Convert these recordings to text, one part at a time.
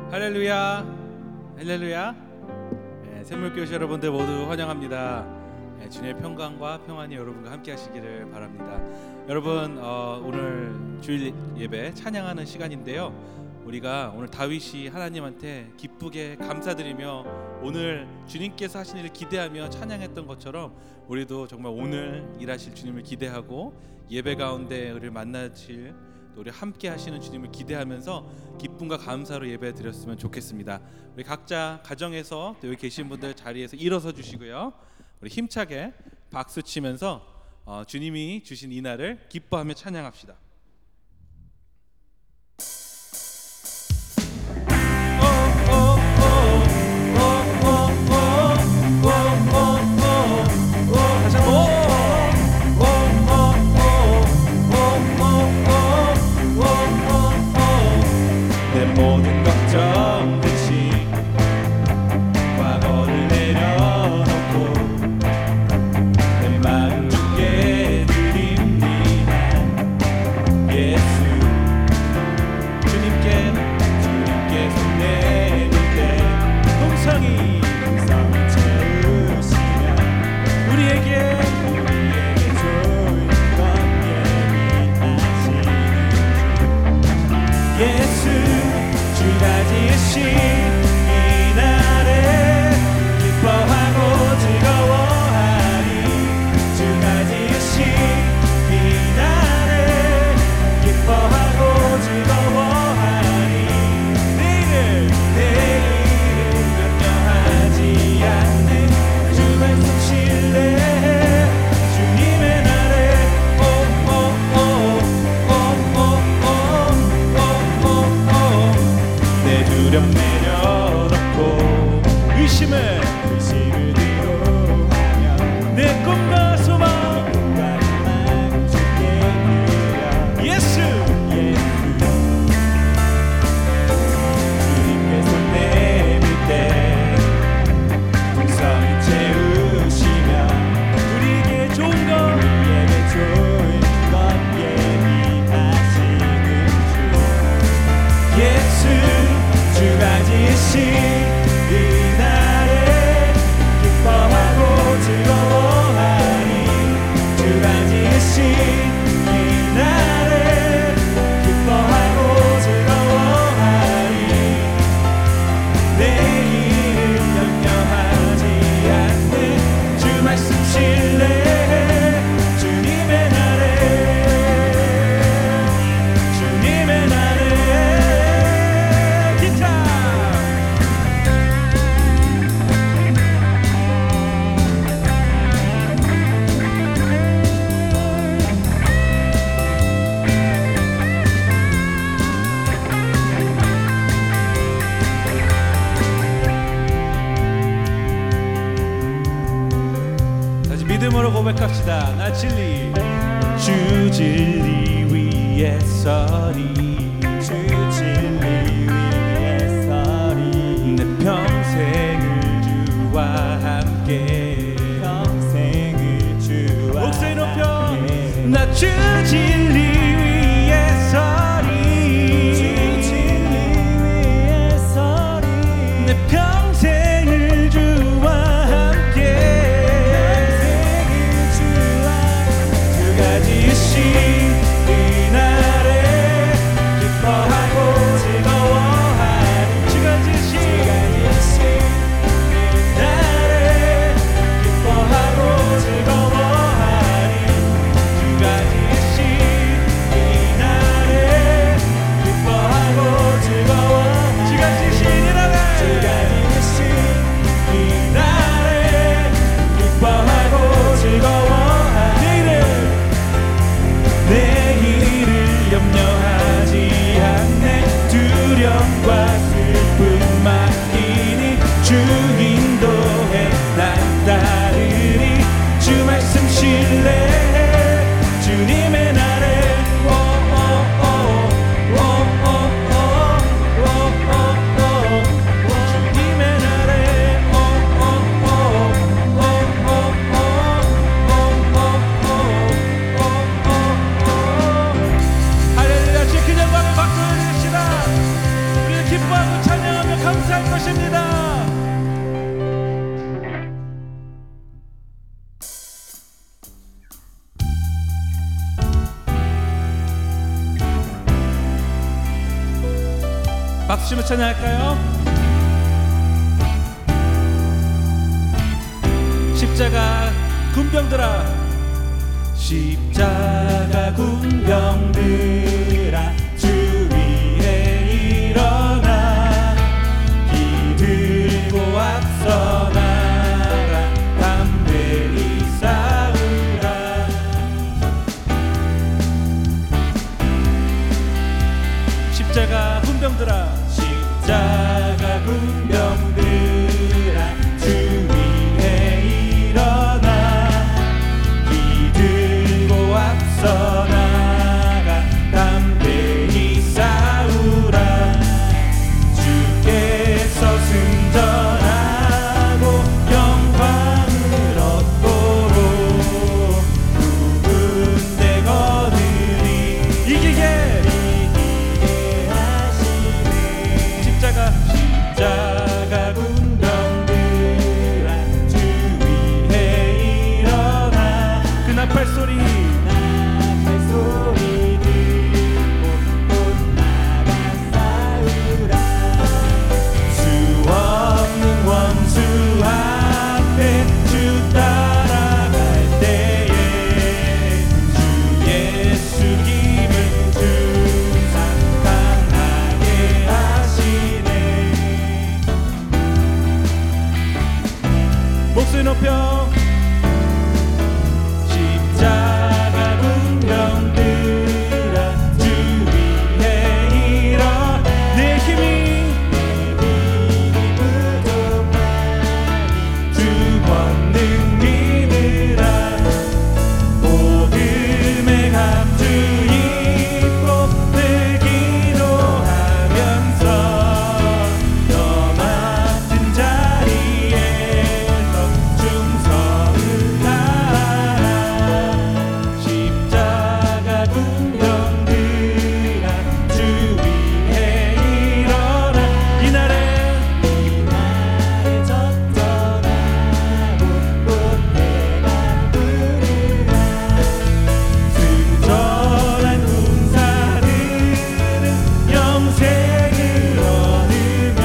할렐루야, 할렐루야. 샘물교회 여러분들 모두 환영합니다. 주님의 평강과 평안이 여러분과 함께 하시기를 바랍니다. 여러분, 오늘 주일 예배 찬양하는 시간인데요, 우리가 오늘 다윗이 하나님한테 기쁘게 감사드리며 오늘 주님께서 하신 일을 기대하며 찬양했던 것처럼 우리도 정말 오늘 일하실 주님을 기대하고 예배 가운데 우리를 만나실 또 우리 함께 하시는 주님을 기대하면서 기쁨과 감사로 예배 드렸으면 좋겠습니다. 우리 각자 가정에서 또 여기 계신 분들 자리에서 일어서 주시고요, 우리 힘차게 박수 치면서 주님이 주신 이 날을 기뻐하며 찬양합시다. 다시 한번. 내 모든 걱정 대신 과거를 내려놓고 내 마음 주께 드립니다. 예수 주님께 손 내밀 때 동성이 채우시면 우리에게 좋은 건 예비하시는 주 예수 주가 지으신 이 날에 기뻐하고 즐거워하리. 주가 지으신 이 날에 기뻐하고 즐거워하리. 내일을 염려하지 않는 주 말씀 신뢰 주님의 날에 내 두려움 내려놓고 의심을 뒤로하며 내 꿈과 소망 주께 드려. 예수 주님께 손 내밀 때 풍성히 채우시며 우리에게 좋은 것 예비하시는 주 예수 주가 지으신 이 날에 기뻐하고 즐거워하리. 주가 지으신 이 날에 기뻐하고 즐거워하리. 내일을 염려하지 않는 주 말씀 신뢰 주님의 날에 주님의 날에 믿음으로 고백합시다. 나 진리 주 진리 위에 서리. 주 진리 위에 서리. 내 평생을 주와 함께 평생을 주와 목소리 높여 함께. 나 주 진리 위에 서리. 주 진리 위에 서리. 내 평생을 주와 이 날에 살 것입니다. 박수 치며 찬양할까요? 십자가 군병들아, 십자가 군병들아, 주 위에 일어나 기 들고 앞서 나가 담대히 싸우라. 십자가 군병들아, 십자가 군병들아, 주 위에 일어나 기 들고 앞서 나가 담대히 싸우라. 주께서 승전하고 영광을 얻도록 구분대 거들이 이기게 십자가 군병들아, 주 위에 일어나 그 나팔 소리 듣고 곧 나가 싸우라. 수 없는 원수 앞에 주 따라갈 때에 주 예수 기름 주사 강하게 하시네. 목소리 높여 십자가 군병들아, 주 위에 일어나 내 힘이 부족하니 주 권능 믿으라. 모둠의 감주 입고 늘 기도하면서 너 맡은 자리에서 충성을 다하라. 십자가 군병들아, 주 위에 일어나 이날에 적절하고 곧 해가 뜨리라. 승전한 군사들은 영생을 얻으며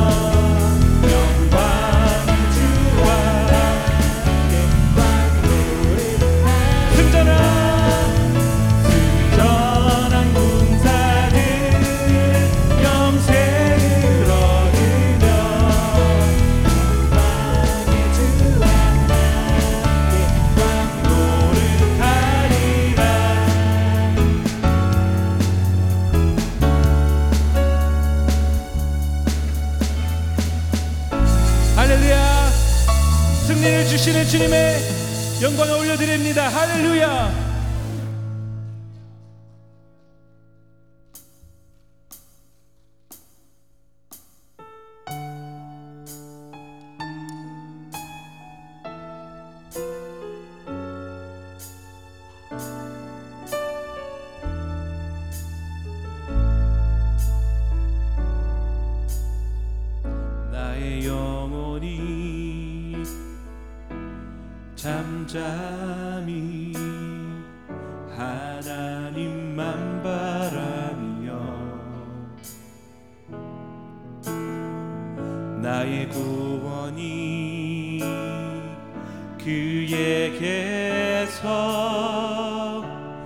영광을 주와 함께 왕노를 승전한 군사들은 영생을 얻으며 영광의 주와 함께 왕노를 하리라. 할렐루야. 승리를 주시는 주님의 영광을 올려드립니다. 할렐루야. 나의 영혼이 잠잠히 하나님만 바라며 나의 구원이 그에게서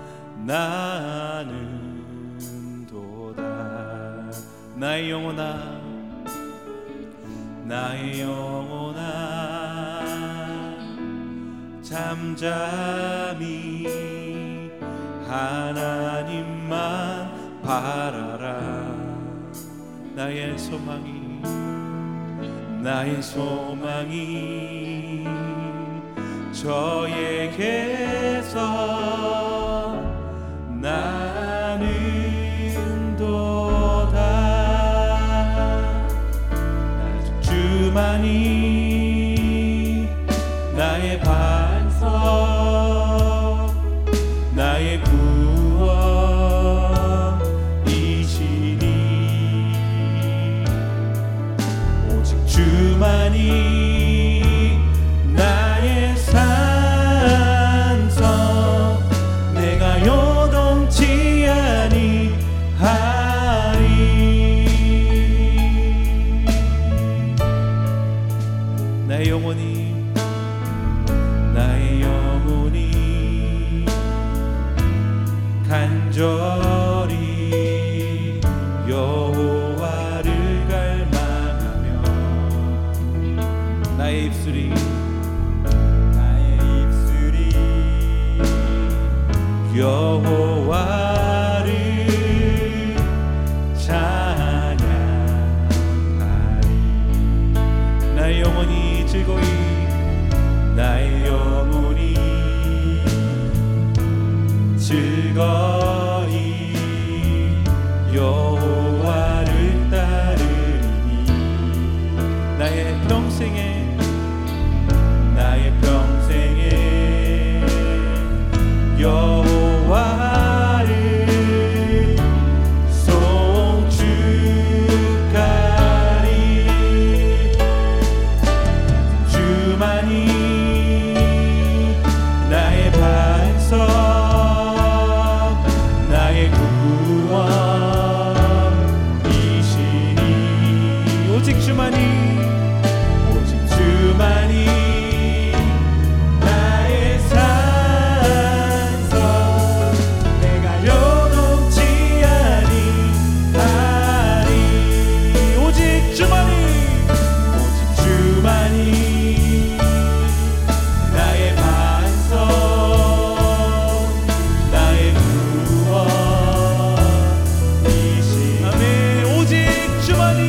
나는 도다. 나의 영혼아, 나의 영혼아, 잠잠히 하나님만 바라라. 나의 소망이 저에게서 나는 도다. 주만이 나의 반석, 나의 구원이시니 주만이 나의 산성 내가 요동치 아니하리. 나의 영혼이 간절히 여호와를 갈망하며 나의 입술이 여호와를 찬양하리. 나의 영혼이 즐거이 나의 영혼이 즐거이 여호와를 따르리니 나의 평생에 여호와를 송축하리. 주만이 나의 반석 나의 구원이시니 오직 주만이 나의 산성 내가 요동치 아니하리. 오직 주만이 나의 반석 나의 구원이시니 아멘. 오직 주만이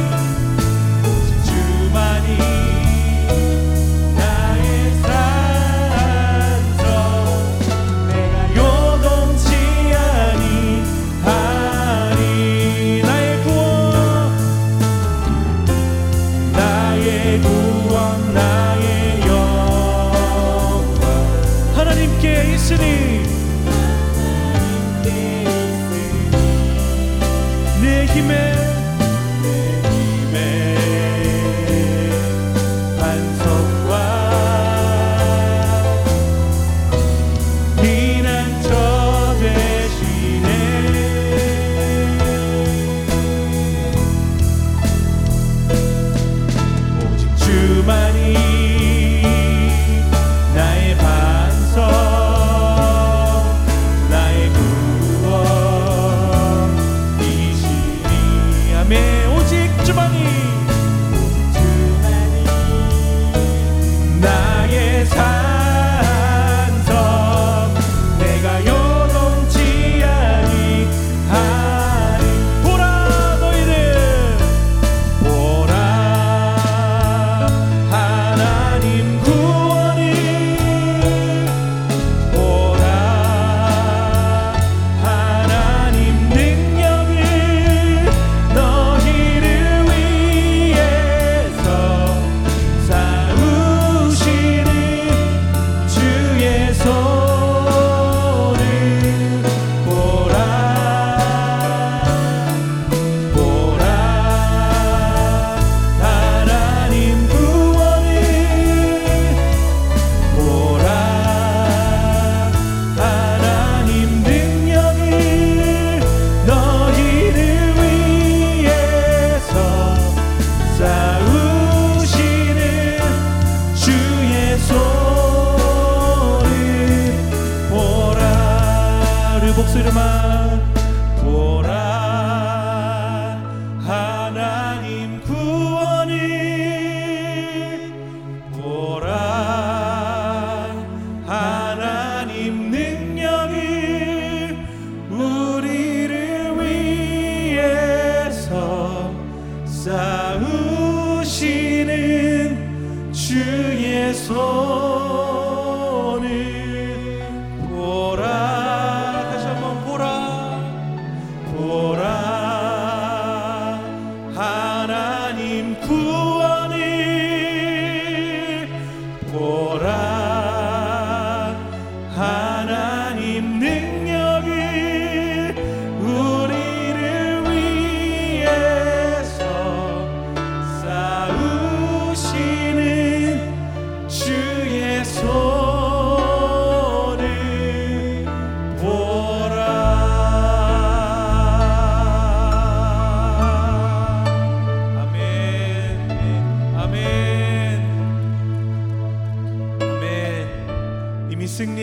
하나님께 있으니 내 힘에 반석과 피난처 되시네. 오직 주만이 나의 반석 나의 구원이시니 아멘. 오직 주만이 나의 산성 내가 요동치 아니하리. 보라 너희를 보라 하나님 구원을 보라 하나님 능력을 너희를 위해서 싸우시는 주의 손을 보라 보라 하나님 구원을 보라 하나님 능력을 너희를 위해서 싸우시는 주의 손을 보라. 우리 목소리만 보라 하나님 구원을 보라 하나님 능력을 우리를 위해서 싸우시는 주의 손을 보라. 다시 한번 보라 보라 하나님 구원을 보라 하나님 능력을 우리를 위해서 싸우시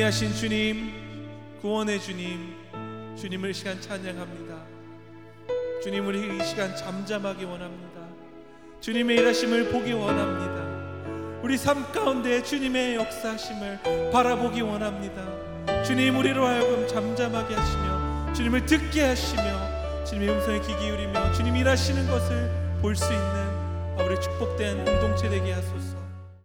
승리하신 주님, 구원의 주님, 주님을 이 시간 찬양합니다. 주님을 이 시간 잠잠하기 원합니다. 주님의 일하심을 보기 원합니다. 우리 삶 가운데 주님의 역사하심을 바라보기 원합니다. 주님, 우리로 하여금 잠잠하게 하시며 주님을 듣게 하시며 주님의 음성에 귀 기울이며 주님 일하시는 것을 볼 수 있는 우리 축복된 공동체 되게 하소서.